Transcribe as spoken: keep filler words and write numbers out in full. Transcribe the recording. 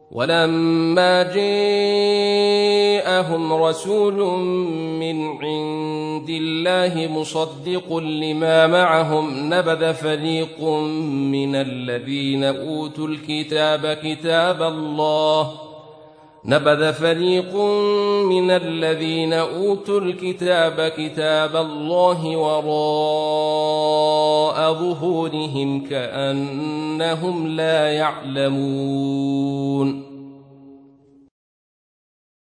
ولما جاءهم رسول من عند الله مصدق لما معهم نبذ فريق من الذين أوتوا الكتاب كتاب الله نبذ فريق من الذين أوتوا الكتاب كتاب الله وراء ظهورهم كأنهم لا يعلمون